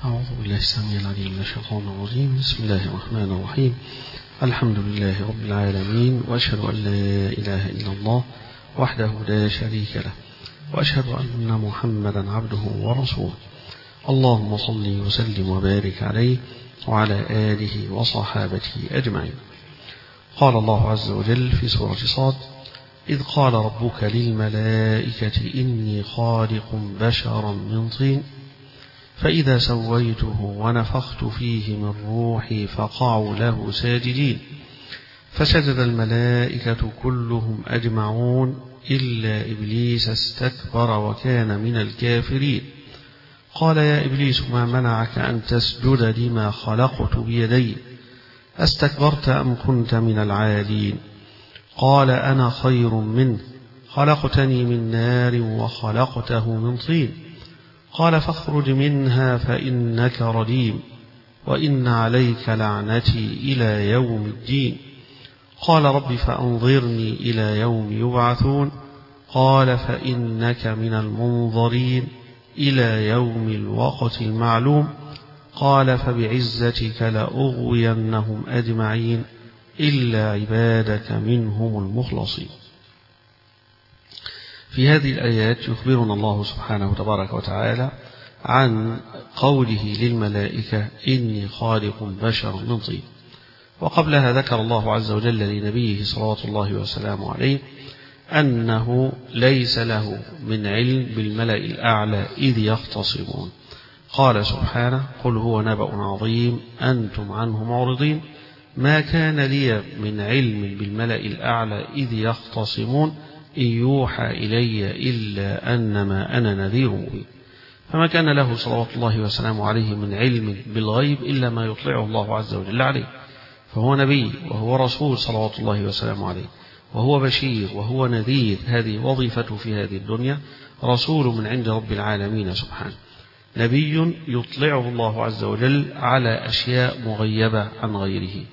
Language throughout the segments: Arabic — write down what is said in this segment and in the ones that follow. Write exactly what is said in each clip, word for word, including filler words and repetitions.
أعوذ بالله السميع العليم من الشيطان الرجيم. بسم الله الرحمن الرحيم. الحمد لله رب العالمين، وأشهد أن لا إله إلا الله وحده لا شريك له، وأشهد أن محمدا عبده ورسوله. اللهم صل وسلم وبارك عليه وعلى آله وصحابته أجمعين. قال الله عز وجل في سورة صاد: إذ قال ربك للملائكة إني خالق بشرا من طين فإذا سويته ونفخت فيه من روحي فقعوا له ساجدين فسجد الملائكة كلهم أجمعون إلا إبليس استكبر وكان من الكافرين. قال يا إبليس ما منعك أن تسجد لما خلقت بيدي أستكبرت أم كنت من العالين؟ قال أنا خير منه خلقتني من نار وخلقته من طين. قال فاخرج منها فإنك رجيم وإن عليك لعنتي إلى يوم الدين. قال رب فأنظرني إلى يوم يبعثون. قال فإنك من المنظرين إلى يوم الوقت المعلوم. قال فبعزتك لأغوينهم أجمعين إلا عبادك منهم المخلصين. في هذه الآيات يخبرنا الله سبحانه تبارك وتعالى عن قوله للملائكة إني خالق بشرا من طين. وقبلها ذكر الله عز وجل لنبيه صلوات الله وسلامه عليه أنه ليس له من علم بالملأ الأعلى إذ يختصمون. قال سبحانه: قل هو نبأ عظيم أنتم عنه معرضين ما كان لي من علم بالملأ الأعلى إذ يختصمون إن يوحى إلي إلا أنما أنا نذير مبين. فما كان له صلوات الله وسلامه عليه من علم بالغيب إلا ما يطلعه الله عز وجل عليه، فهو نبي وهو رسول صلوات الله وسلامه عليه، وهو بشير وهو نذير. هذه وظيفته في هذه الدنيا، رسول من عند رب العالمين سبحانه، نبي يطلعه الله عز وجل على أشياء مغيبة عن غيره،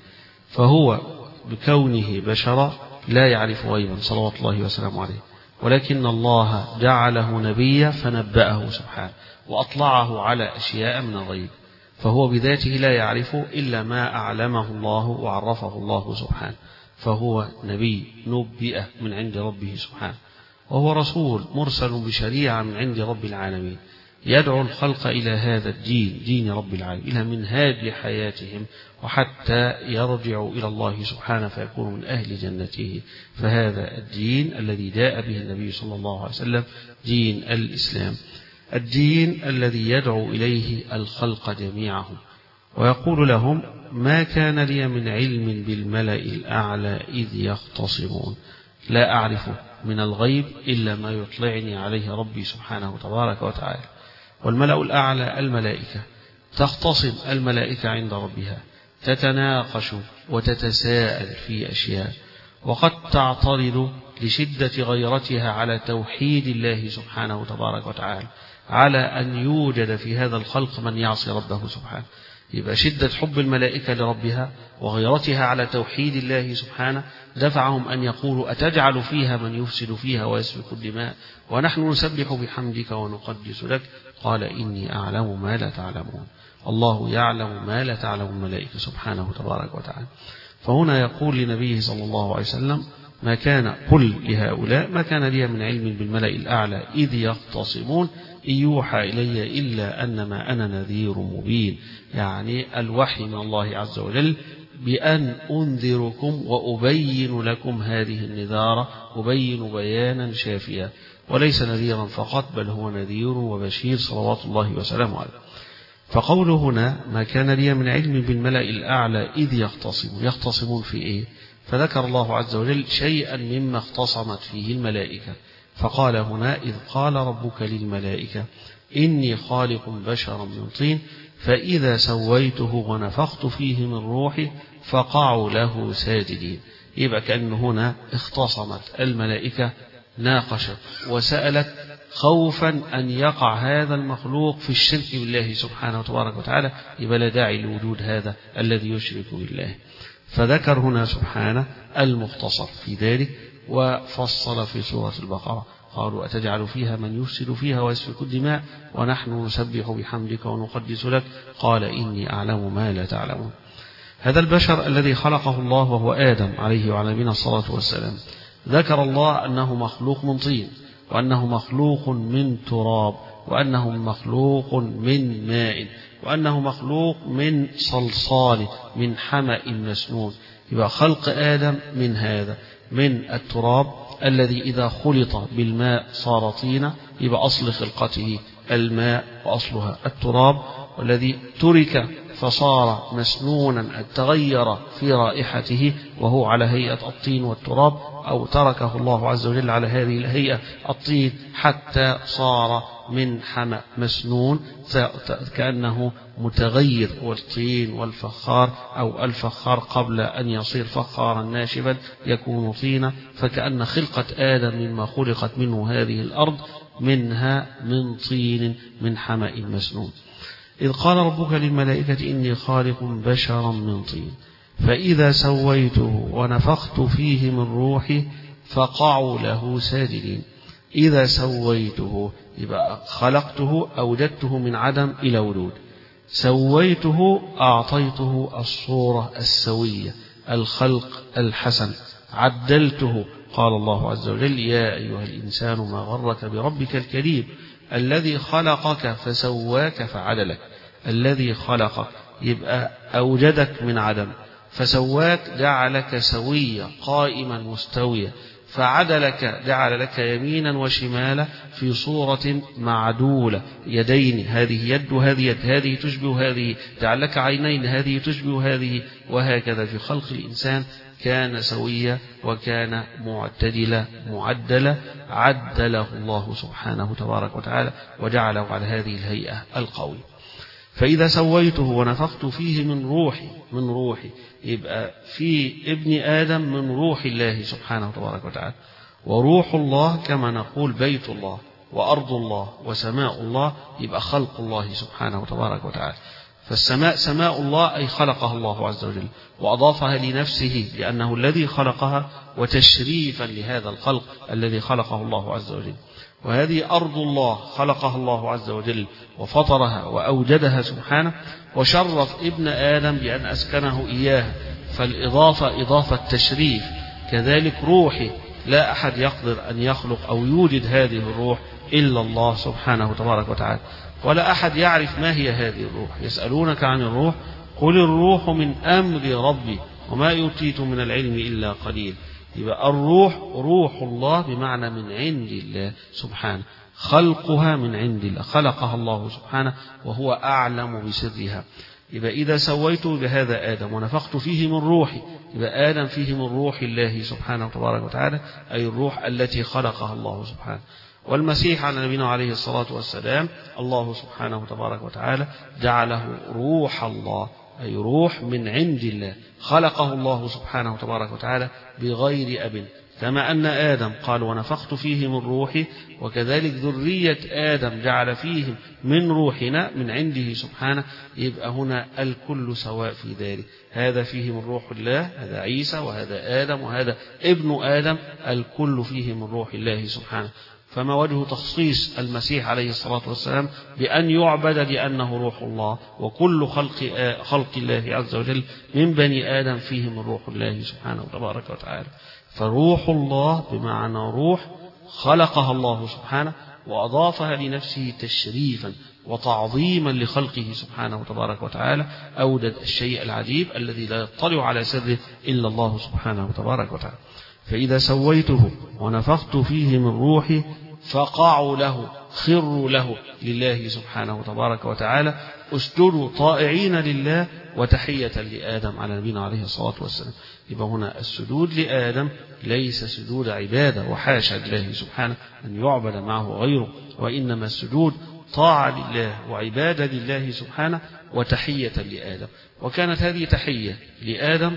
فهو بكونه بشرا لا يعرف غيبا صلوات الله وسلامه عليه، ولكن الله جعله نبيا فنبأه سبحانه وأطلعه على أشياء من الغيب، فهو بذاته لا يعرف إلا ما أعلمه الله وعرفه الله سبحانه، فهو نبي نبئ من عند ربه سبحانه، وهو رسول مرسل بشريعة من عند رب العالمين يدعو الخلق إلى هذا الدين، دين رب العالمين، إلى منهاج حياتهم وحتى يرجعوا إلى الله سبحانه فيكونوا من أهل جنته. فهذا الدين الذي جاء به النبي صلى الله عليه وسلم دين الإسلام، الدين الذي يدعو إليه الخلق جميعهم، ويقول لهم: ما كان لي من علم بالملأ الأعلى إذ يختصمون، لا أعرف من الغيب إلا ما يطلعني عليه ربي سبحانه تبارك وتعالى. والملأ الأعلى الملائكة، تختصم الملائكة عند ربها، تتناقش وتتساءل في أشياء، وقد تعترض لشدة غيرتها على توحيد الله سبحانه تبارك وتعالى، على أن يوجد في هذا الخلق من يعصي ربه سبحانه. يبقى شدة حب الملائكة لربها وغيرتها على توحيد الله سبحانه دفعهم أن يقولوا: أتجعل فيها من يفسد فيها ويسفك الدماء ونحن نسبح بحمدك ونقدس لك؟ قال إني أعلم ما لا تعلمون. الله يعلم ما لا تعلم الملائكة سبحانه تبارك وتعالى. فهنا يقول لنبيه صلى الله عليه وسلم: ما كان قل لهؤلاء ما كان لي من علم بالملأ الأعلى إذ يختصمون إن يوحى إلي إلا أنما أنا نذير مبين، يعني الوحي من الله عز وجل بأن أنذركم وأبين لكم هذه النذارة، أبين بيانا شافيا، وليس نذيرا فقط بل هو نذير وبشير صلوات الله وسلامه عليه. فقوله هنا: ما كان لي من علم بالملأ الأعلى إذ يختصمون، يختصمون في إيه؟ فذكر الله عز وجل شيئا مما اختصمت فيه الملائكة، فقال هنا: إذ قال ربك للملائكة إني خالق بشرا من طين فإذا سويته ونفخت فيه من روحي فقعوا له ساجدين. يبقى كأن هنا اختصمت الملائكة، ناقشت وسألت خوفا أن يقع هذا المخلوق في الشرك بالله سبحانه وتبارك وتعالى، يبقى لا داعي لوجود هذا الذي يشرك بالله. فذكر هنا سبحانه المختصر في ذلك، وفصل في سورة البقرة قالوا أتجعل فيها من يفسد فيها ويسفك الدماء ونحن نسبح بحمدك ونقدس لك قال إني أعلم ما لا تعلمون. هذا البشر الذي خلقه الله وهو آدم عليه وعلى نبينا الصلاة والسلام، ذكر الله أنه مخلوق من طين، وأنه مخلوق من تراب، وأنه مخلوق من ماء، وأنه مخلوق من صلصال من حمأ مسنون. يبقى خلق آدم من هذا، من التراب الذي إذا خلط بالماء صار طينا، يبقى أصل خلقته الماء وأصلها التراب، والذي ترك فصار مسنونا تغير في رائحته وهو على هيئة الطين والتراب، أو تركه الله عز وجل على هذه الهيئة الطين حتى صار من حمأ مسنون كأنه متغير، والطين والفخار أو الفخار قبل أن يصير فخارا ناشبا يكون طينا، فكأن خلقة آدم مما خلقت منه هذه الأرض منها من طين من حمأ مسنون. إذ قال ربك للملائكة إني خالق بشرا من طين فإذا سويته ونفخت فيه من روحي فقعوا له ساجدين. إذا سويته يبقى خلقته أوجدته من عدم إلى وجود، سويته أعطيته الصورة السوية الخلق الحسن، عدلته. قال الله عز وجل يا أيها الإنسان ما غرك بربك الكريم الذي خلقك فسواك فعدلك. الذي خلقك يبقى أوجدك من عدم، فسواك جعلك سويا قائما مستويا، فعدلك جعل لك يمينا وشمالا في صورة معدولة، يدين هذه يد وهذه يد، هذه تشبه هذه، جعل لك عينين هذه تشبه هذه، وهكذا في خلق الإنسان كان سويا وكان معتدلا معدلا، عدله الله سبحانه تبارك وتعالى وجعله على هذه الهيئة القوية. فإذا سويته ونفخت فيه من روحي، من روحي يبقى في ابن آدم من روح الله سبحانه تبارك وتعالى، وروح الله كما نقول بيت الله وأرض الله وسماء الله، يبقى خلق الله سبحانه تبارك وتعالى. فالسماء سماء الله أي خلقها الله عز وجل وأضافها لنفسه لأنه الذي خلقها وتشريفا لهذا الخلق الذي خلقه الله عز وجل. وهذه أرض الله خلقها الله عز وجل وفطرها وأوجدها سبحانه، وشرف ابن آدم بأن أسكنه إياها، فالإضافة إضافة تشريف. كذلك روحي لا أحد يقدر أن يخلق أو يوجد هذه الروح إلا الله سبحانه تبارك وتعالى، ولا أحد يعرف ما هي هذه الروح. يسألونك عن الروح قل الروح من أمر ربي وما يؤتيت من العلم إلا قليل. يبقى الروح روح الله بمعنى من عند الله سبحانه، خلقها من عند الله، خلقها الله سبحانه وهو أعلم بسرها. يبقى إذا سويته بهذا آدم ونفخت فيه من روحي، يبقى آدم فيه من روح الله سبحانه تبارك وتعالى، أي الروح التي خلقها الله سبحانه. والمسيح على نبينا عليه الصلاة والسلام الله سبحانه تبارك وتعالى جعله روح الله، أي روح من عند الله، خلقه الله سبحانه تبارك وتعالى بغير أب، كما أن آدم قال ونفخت فيه من روحي، وكذلك ذرية آدم جعل فيهم من روحنا من عنده سبحانه. يبقى هنا الكل سواء في ذلك، هذا فيه من روح الله، هذا عيسى وهذا آدم وهذا ابن آدم، الكل فيه من روح الله سبحانه. فما وجه تخصيص المسيح عليه الصلاة والسلام بأن يعبد لأنه روح الله، وكل خلق خلق الله عز وجل من بني آدم فيه من روح الله سبحانه تبارك وتعالى. فروح الله بمعنى روح خلقها الله سبحانه وأضافها لنفسه تشريفا وتعظيما لخلقه سبحانه تبارك وتعالى، أوجد الشيء العجيب الذي لا يطلع على سره إلا الله سبحانه تبارك وتعالى. فإذا سويته ونفخت فيه من روحي فقعوا له، خروا له لله سبحانه تبارك وتعالى، اسجدوا طائعين لله وتحية لآدم على نبينا عليه الصلاة والسلام. يبقى هنا السجود لآدم ليس سجود عبادة، وحاشا لله سبحانه أن يعبد معه غيره، وإنما السجود طاعة لله وعبادة لله سبحانه وتحية لآدم. وكانت هذه تحية لآدم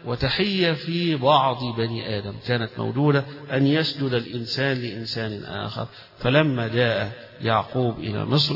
وتحية في بعض بني آدم كانت موجودة، أن يسجد الإنسان لإنسان آخر. فلما جاء يعقوب إلى مصر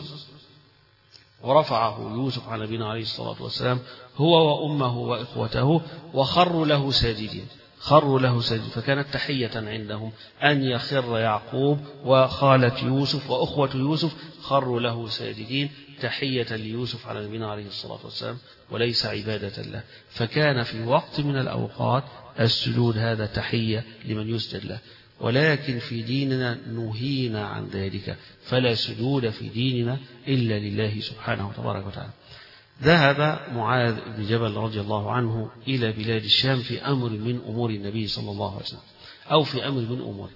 ورفعه يوسف على نبينا عليه الصلاة والسلام هو وأمه وإخوته وخروا له ساجدين، خروا له ساجدين. فكانت تحية عندهم أن يخر يعقوب وخالة يوسف وأخوة يوسف خروا له ساجدين تحية ليوسف على نبينا عليه الصلاة والسلام وليس عبادة له. فكان في وقت من الأوقات السجود هذا تحية لمن يسجد له، ولكن في ديننا نهينا عن ذلك، فلا سجود في ديننا إلا لله سبحانه وتبارك وتعالى. ذهب معاذ بن جبل رضي الله عنه إلى بلاد الشام في أمر من أمور النبي صلى الله عليه وسلم أو في أمر من أمور،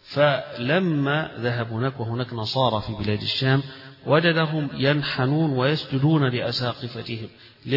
فلما ذهب هناك وهناك نصارى في بلاد الشام وجدهم ينحنون ويسجدون لأساقفتهم،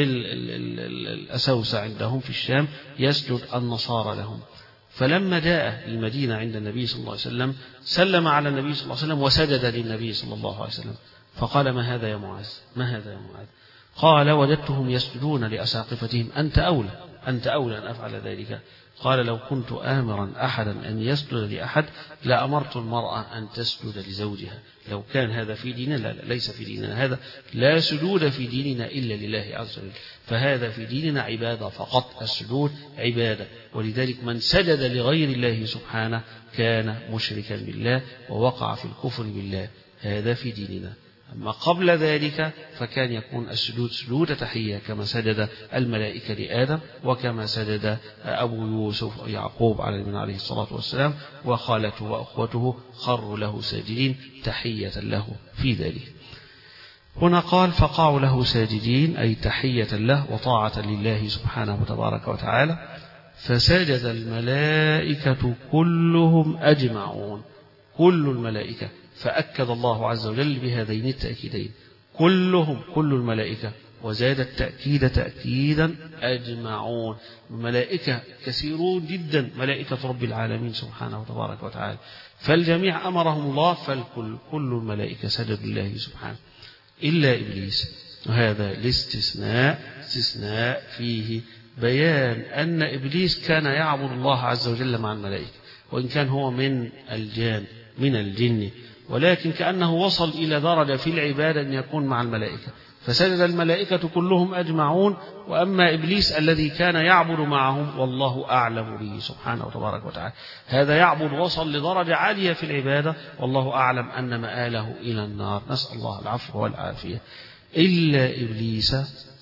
للأسوسة عندهم في الشام يسجد النصارى لهم. فلما جاء المدينة عند النبي صلى الله عليه وسلم سلم على النبي صلى الله عليه وسلم وسجد للنبي صلى الله عليه وسلم، فقال: ما هذا يا معاذ؟ ما هذا يا معاذ؟ قال: وجدتهم يسجدون لأساقفتهم، أنت أولى أنت أولى أن أفعل ذلك. قال: لو كنت آمرا أحدا أن يسجد لأحد لأمرت المرأة أن تسجد لزوجها. لو كان هذا في ديننا، لا, لا ليس في ديننا هذا، لا سجود في ديننا إلا لله عز وجل، فهذا في ديننا عبادة فقط، السجود عبادة. ولذلك من سجد لغير الله سبحانه كان مشركا بالله ووقع في الكفر بالله، هذا في ديننا. أما قبل ذلك فكان يكون السجود سجود تحية كما سجد الملائكة لآدم وكما سجد أبو يوسف يعقوب عليه الصلاة والسلام وخالته وأخوته خروا له ساجدين تحية له في ذلك. هنا قال: فقعوا له ساجدين أي تحية له وطاعة لله سبحانه وتبارك وتعالى. فسجد الملائكة كلهم أجمعون، كل الملائكة، فأكد الله عز وجل بهذين التأكيدين كلهم، كل الملائكة، وزاد التأكيد تأكيدا أجمعون، ملائكة كثيرون جدا، ملائكة رب العالمين سبحانه وتبارك وتعالى، فالجميع أمرهم الله، فالكل كل الملائكة سجدوا لله سبحانه إلا إبليس. وهذا الاستثناء استثناء فيه بيان أن إبليس كان يعبد الله عز وجل مع الملائكة، وإن كان هو من الجان من الجن، ولكن كأنه وصل إلى درجة في العبادة أن يكون مع الملائكة، فسجد الملائكة كلهم أجمعون. وأما إبليس الذي كان يعبد معهم والله أعلم به سبحانه وتبارك وتعالى، هذا يعبد وصل لدرجة عالية في العبادة والله أعلم أن مآله إلى النار، نسأل الله العفو والعافية. إلا إبليس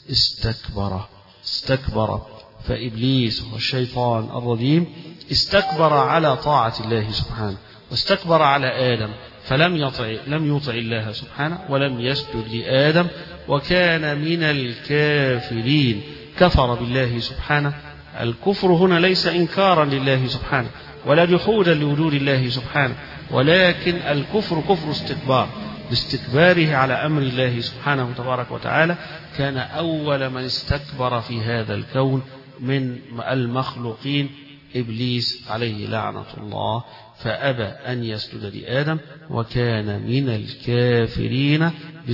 استكبر استكبر فإبليس هو الشيطان الرجيم استكبر على طاعة الله سبحانه، واستكبر على آدم، فلم يطع لم يطع الله سبحانه ولم يسجد لآدم، وكان من الكافرين، كفر بالله سبحانه. الكفر هنا ليس إنكارا لله سبحانه ولا جحودا لوجود الله سبحانه، ولكن الكفر كفر استكبار، باستكباره على أمر الله سبحانه وتبارك وتعالى. كان أول من استكبر في هذا الكون من المخلوقين إبليس عليه لعنة الله، فأبى أن يسجد لآدم، وكان من الكافرين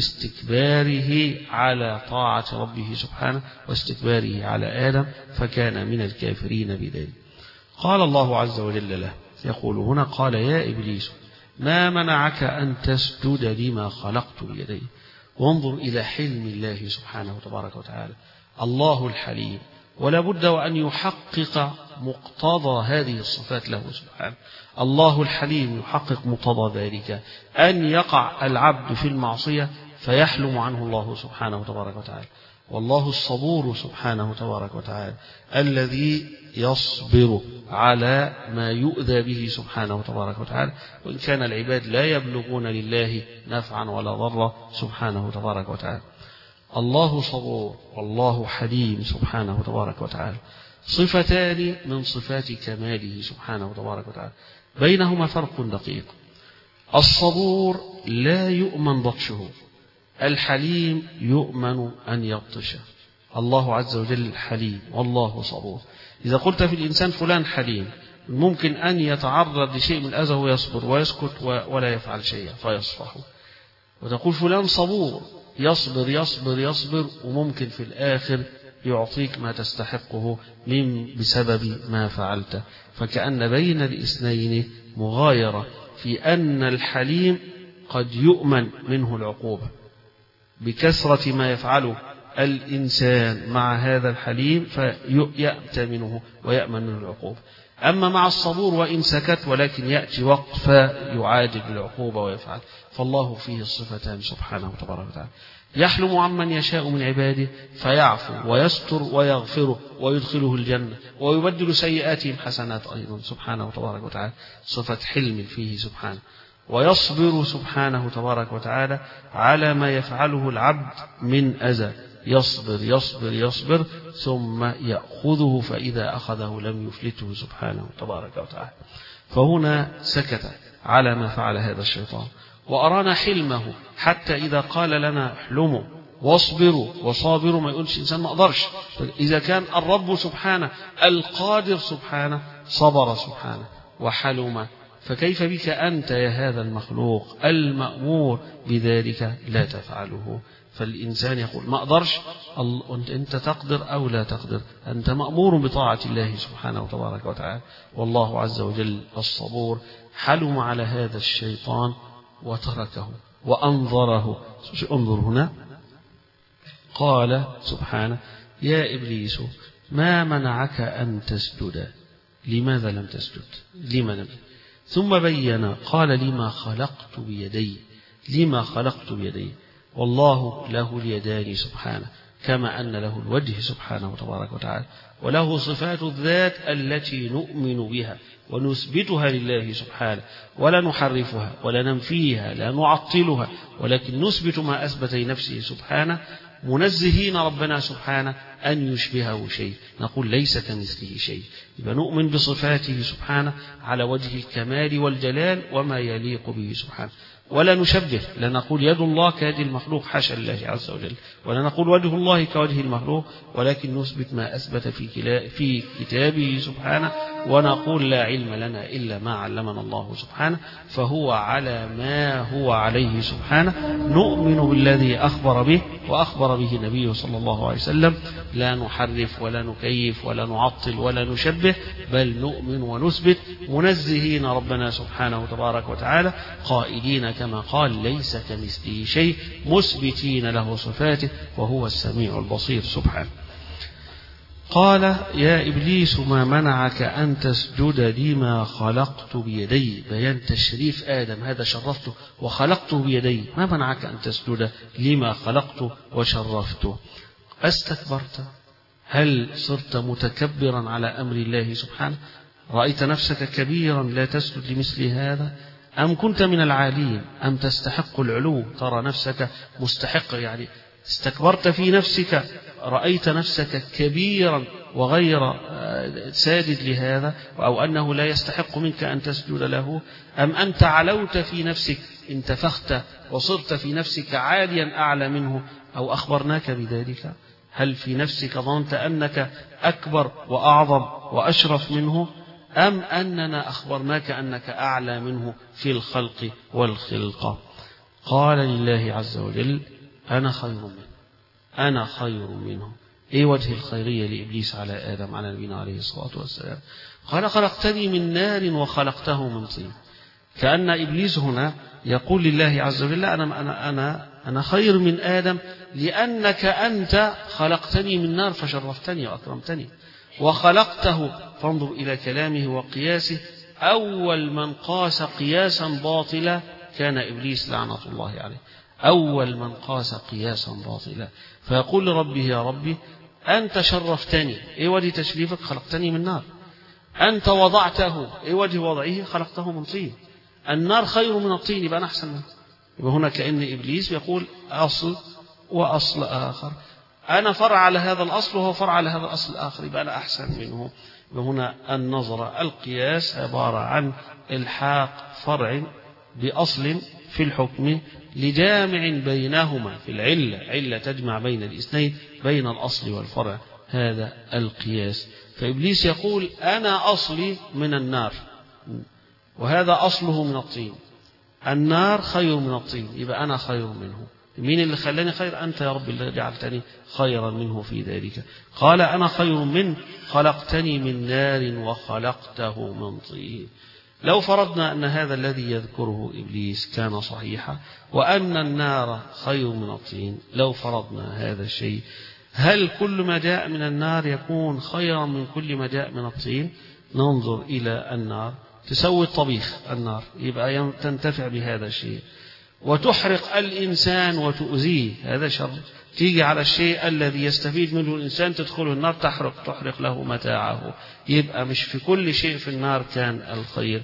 باستكباره على طاعة ربه سبحانه واستكباره على آدم، فكان من الكافرين بذلك. قال الله عز وجل له، يقول هنا: قال يا إبليس ما منعك أن تسجد لما خلقت بيدي. وانظر إلى حلم الله سبحانه وتبارك وتعالى، الله الحليم، ولا بد وأن يحقق مقتضى هذه الصفات له سبحانه. الله الحليم يحقق مقتضى ذلك أن يقع العبد في المعصية فيحلم عنه الله سبحانه وتبارك وتعالى. والله الصبور سبحانه وتبارك وتعالى الذي يصبر على ما يؤذى به سبحانه وتبارك وتعالى، وإن كان العباد لا يبلغون لله نفعا ولا ضرا سبحانه وتبارك وتعالى. الله صبور والله حليم سبحانه وتبارك وتعالى، صفتان من صفات كماله سبحانه وتبارك وتعالى، بينهما فرق دقيق. الصبور لا يؤمن بطشه، الحليم يؤمن أن يبطشه. الله عز وجل حليم والله صبور. إذا قلت في الإنسان فلان حليم، ممكن أن يتعرض لشيء من الأذى ويصبر ويسكت ولا يفعل شيئا فيصفح، وتقول فلان صبور، يصبر يصبر يصبر وممكن في الآخر يعطيك ما تستحقه من بسبب ما فعلته. فكأن بين الاثنين مغايرة في أن الحليم قد يؤمن منه العقوبة بكثرة ما يفعله الإنسان مع هذا الحليم فيأتمنه ويأمن منه العقوبة. أما مع الصبور وإن سكت ولكن يأتي وقت فيعادل بالعقوبة ويفعل، فالله فيه الصفتان سبحانه وتبارك وتعالى. يحلم عمن يشاء من عباده فيعفو ويستر ويغفره ويدخله الجنة ويبدل سيئاتهم حسنات أيضا سبحانه وتبارك وتعالى، صفة حلم فيه سبحانه. ويصبر سبحانه تبارك وتعالى على ما يفعله العبد من أذى، يصبر يصبر يصبر ثم يأخذه، فإذا أخذه لم يفلته سبحانه تبارك وتعالى. فهنا سكت على ما فعل هذا الشيطان وأرانا حلمه، حتى إذا قال لنا احلموا واصبروا وصابروا ما يقولش إنسان ما أقدرش. إذا كان الرب سبحانه القادر سبحانه صبر سبحانه وحلم، فكيف بك أنت يا هذا المخلوق المأمور بذلك لا تفعله؟ فالإنسان يقول ما أقدرش، أنت تقدر أو لا تقدر، أنت مأمور بطاعة الله سبحانه وتبارك وتعالى. والله عز وجل الصبور حلم على هذا الشيطان وتركه وأنظره. انظر هنا قال سبحانه يا إبليس ما منعك أن تسجد، لماذا لم تسجد؟ لما لم؟ ثم بين قال لما خلقت بيدي، لما خلقت بيدي. والله له اليدان سبحانه، كما أن له الوجه سبحانه وتبارك وتعالى، وله صفات الذات التي نؤمن بها ونثبتها لله سبحانه، ولا نحرفها ولا ننفيها لا نعطلها، ولكن نثبت ما أثبت لنفسه سبحانه، منزهين ربنا سبحانه أن يشبهه شيء، نقول ليس كمثله شيء. يبقى نؤمن بصفاته سبحانه على وجه الكمال والجلال وما يليق به سبحانه، ولا نشبه، لا نقول يد الله كيد المخلوق حاشا الله عز وجل، ولا نقول وجه الله كوجه المخلوق، ولكن نثبت ما أثبت في في كتابه سبحانه، ونقول لا علم لنا إلا ما علمنا الله سبحانه، فهو على ما هو عليه سبحانه. نؤمن بالذي أخبر به وأخبر به نبيه صلى الله عليه وسلم، لا نحرف ولا نكيف ولا نعطل ولا نشبه، بل نؤمن ونثبت منزهين ربنا سبحانه وتبارك وتعالى، قائلين كما قال ليس كمثله شيء، مثبتين له صفاته وهو السميع البصير سبحانه. قال يا إبليس ما منعك أن تسجد لما خلقت بيدي، بيان تشريف آدم، هذا شرفته وخلقته بيدي، ما منعك أن تسجد لما خلقته وشرفته؟ استكبرت؟ هل صرت متكبرا على أمر الله سبحانه؟ رأيت نفسك كبيرا لا تسجد لمثل هذا؟ أم كنت من العالين؟ أم تستحق العلو، ترى نفسك مستحق، يعني استكبرت في نفسك، رأيت نفسك كبيرا وغير ساجد لهذا، أو أنه لا يستحق منك أن تسجد له؟ أم أنت علوت في نفسك، انتفخت وصرت في نفسك عاليا أعلى منه، أو أخبرناك بذلك؟ هل في نفسك ظننت أنك أكبر وأعظم وأشرف منه، أم أننا أخبرناك أنك أعلى منه في الخلق والخلقة؟ قال لله عز وجل أنا خير منه، أنا خير منه. إيه وجه الخيرية لإبليس على آدم على نبينا عليه الصلاة والسلام؟ قال خلقتني من نار وخلقته من طين. كأن إبليس هنا يقول لله عز وجل أنا, أنا, أنا, أنا خير من آدم لأنك أنت خلقتني من نار فشرفتني وأكرمتني، وخلقته، فانظر إلى كلامه وقياسه، أول من قاس قياسا باطلا كان إبليس لعنة الله عليه، أول من قاس قياسا باطلا، فيقول لربه يا ربي أنت شرفتني، إيه وجه تشريفك؟ خلقتني من نار. أنت وضعته، إيه وجه وضعه؟ خلقته من طين. النار خير من الطين، يبقى أنا أحسن منه. يبقى هنا كأن إبليس يقول أصل وأصل آخر، أنا فرع على هذا الأصل وهو فرع على هذا الأصل الآخر، يبقى أنا أحسن منه. وهنا النظرة القياس عبارة عن الحاق فرع بأصل في الحكم لجامع بينهما في العلة، علة تجمع بين الاثنين بين الأصل والفرع، هذا القياس. فإبليس يقول أنا أصلي من النار وهذا أصله من الطين، النار خير من الطين، يبقى أنا خير منه. مين اللي خلاني خير؟ أنت يا رب اللي جعلتني خيرا منه في ذلك. قال أنا خير منه خلقتني من نار وخلقته من طين. لو فرضنا أن هذا الذي يذكره إبليس كان صحيحا وأن النار خير من الطين، لو فرضنا هذا الشيء، هل كل ما جاء من النار يكون خيرا من كل ما جاء من الطين؟ ننظر إلى النار تسوي الطبيخ النار، يبقى تنتفع بهذا الشيء، وتحرق الإنسان وتؤذيه، هذا شر. تيجي على الشيء الذي يستفيد منه الإنسان تدخله النار تحرق تحرق له متاعه، يبقى مش في كل شيء في النار كان الخير.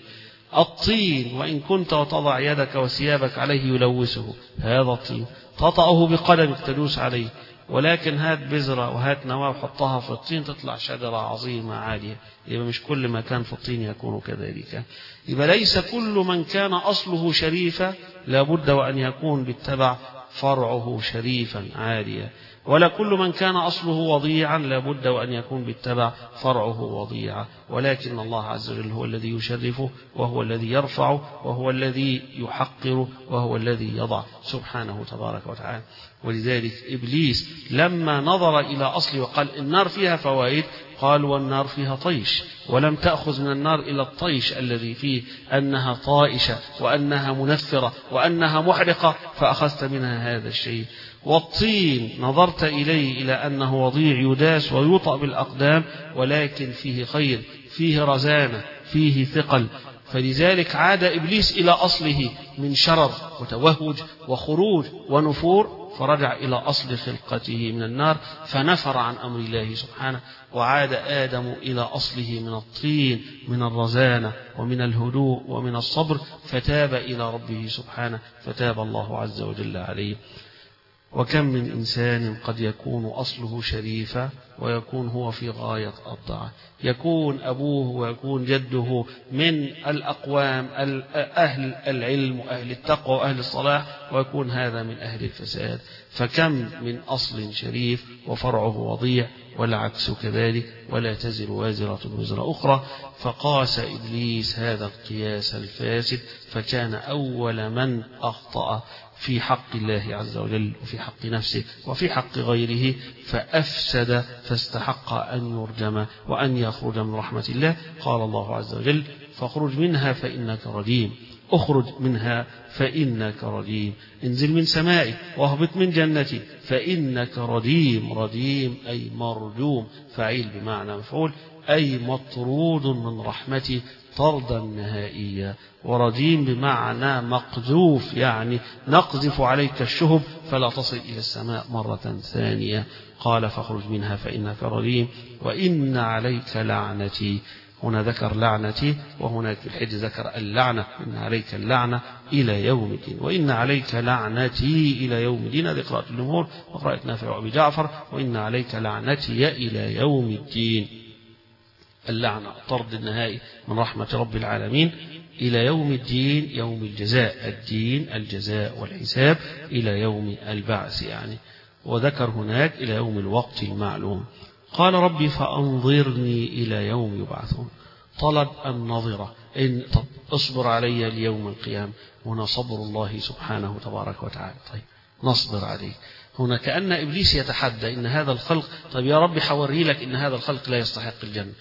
الطين وإن كنت وتضع يدك وثيابك عليه يلوثه، هذا الطين تطأه بقدمك تدوس عليه، ولكن هات بذرة وهات نواة وحطها في الطين تطلع شجرة عظيمة عالية، يبقى مش كل ما كان في الطين يكون كذلك. يبقى ليس كل من كان أصله شريفا لابد وأن يكون بالتبع فرعه شريفا عاليا، ولا كل من كان أصله وضيعا لابد وأن يكون بالتبع فرعه وضيعا، ولكن الله عز وجل هو الذي يشرفه وهو الذي يرفعه وهو الذي يحقره وهو الذي يضع سبحانه تبارك وتعالى. ولذلك إبليس لما نظر إلى أصل وقال النار فيها فوائد، قال والنار فيها طيش، ولم تأخذ من النار إلى الطيش الذي فيه أنها طائشة وأنها منفرة وأنها محرقة، فأخذت منها هذا الشيء. والطين نظرت إليه إلى أنه وضيع يداس ويوطأ بالأقدام، ولكن فيه خير، فيه رزانة، فيه ثقل، فلذلك عاد إبليس إلى أصله من شرر وتوهج وخروج ونفور، فرجع إلى أصل خلقته من النار فنفر عن أمر الله سبحانه، وعاد آدم إلى أصله من الطين من الرزانة ومن الهدوء ومن الصبر، فتاب إلى ربه سبحانه فتاب الله عز وجل عليه. وكم من إنسان قد يكون أصله شريفا ويكون هو في غاية الضعف، يكون أبوه ويكون جده من الأقوام أهل العلم وأهل التقوى وأهل الصلاح، ويكون هذا من أهل الفساد. فكم من أصل شريف وفرعه وضيع، والعكس كذلك، ولا تزر وازرة وزر أخرى. فقاس إبليس هذا القياس الفاسد، فكان أول من أخطأ في حق الله عز وجل وفي حق نفسه وفي حق غيره، فأفسد فاستحق أن يرجم وأن يخرج من رحمة الله. قال الله عز وجل فاخرج منها فإنك رجيم، اخرج منها فإنك رجيم، انزل من سمائي واهبط من جنتي فإنك رجيم. رجيم أي مرجوم، فعيل بمعنى مفعول، أي مطرود من رحمتي طردا نهائيا. ورجيم بمعنى مقذوف، يعني نقذف عليك الشهب فلا تصل إلى السماء مرة ثانية. قال فاخرج منها فإنك رجيم وإن عليك لعنتي. هنا ذكر لعنتي، وهناك في الحج ذكر اللعنة، إن عليك اللعنة إلى يوم الدين، وإن عليك لعنتي إلى يوم الدين. هذه قراءة الجمهور وقراءة نافع وأبي جعفر، وإن عليك لعنتي إلى يوم الدين. اللعنة الطرد النهائي من رحمة رب العالمين إلى يوم الدين، يوم الجزاء، الدين الجزاء والحساب، إلى يوم البعث يعني. وذكر هناك إلى يوم الوقت المعلوم. قال ربي فأنظرني إلى يوم يبعثون، طلب النظرة، إن اصبر علي ليوم القيامة. هنا صبر الله سبحانه تبارك وتعالى. طيب نصبر عليه. هنا كأن إبليس يتحدى إن هذا الخلق، طيب يا رب حوري لك إن هذا الخلق لا يستحق الجنة،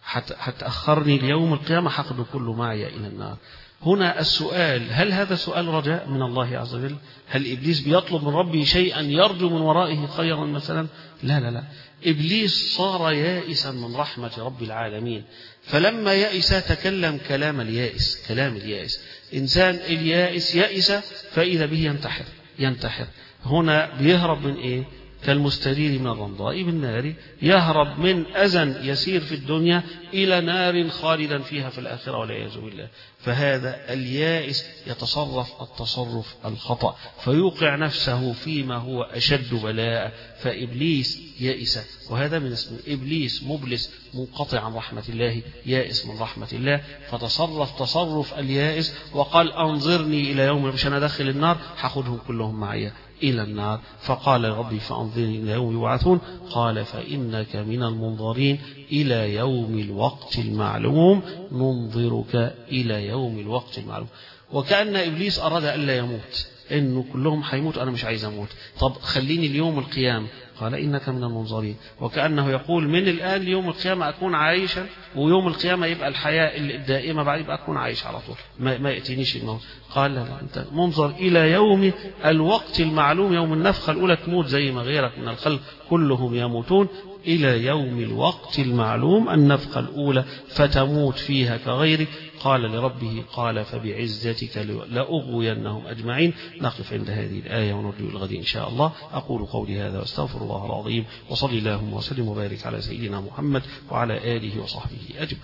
هتأخرني ليوم القيامة حقد كله معي إلى النار. هنا السؤال، هل هذا سؤال رجاء من الله عز وجل؟ هل إبليس بيطلب من ربه شيئا يرجو من ورائه خيرا مثلا؟ لا لا لا، إبليس صار يائسا من رحمة رب العالمين، فلما يأس تكلم كلام اليائس، كلام اليائس. إنسان اليائس يأس فإذا به ينتحر ينتحر. هنا بيهرب من إيه؟ كالمستدير من الرمضاء بالنار، يهرب من أذى يسير في الدنيا إلى نار خالدا فيها في الآخرة والعياذ بالله. فهذا اليائس يتصرف التصرف الخطأ، فيوقع نفسه فيما هو أشد بلاء. فإبليس يائس، وهذا من اسم إبليس، مبلس منقطع عن رحمة الله، يائس من رحمة الله، فتصرف تصرف اليائس وقال أنظرني إلى يوم، مش أنا داخل النار هاخدهم كلهم معي إلى النار. فقال ربي فأنظرني إلى يوم يبعثون، قال فإنك من المنظرين إلى يوم الوقت المعلوم، ننظرك إلى يوم الوقت المعلوم. وكأن إبليس أراد ألا يموت، إنه كلهم حيموت، أنا مش عايز أموت، طب خليني اليوم القيامة. قال إنك من المنظرين، وكأنه يقول من الآن ليوم القيامة أكون عايشا، ويوم القيامة يبقى الحياة الدائمة بعد، يبقى أكون عايش على طول، ما, ما يأتينيش الموت. قال لا لا، أنت منظر إلى يوم الوقت المعلوم، يوم النفخة الأولى تموت زي ما غيرك من الخلق كلهم يموتون، إلى يوم الوقت المعلوم النفخة الأولى فتموت فيها كغيرك. قال لربه قال فبعزتك لأغوينهم أجمعين. نقف عند هذه الآية ونرجو الغد إن شاء الله. أقول قولي هذا واستغفر الله العظيم، وصلي اللهم وسلم وبارك على سيدنا محمد وعلى آله وصحبه أجمعين.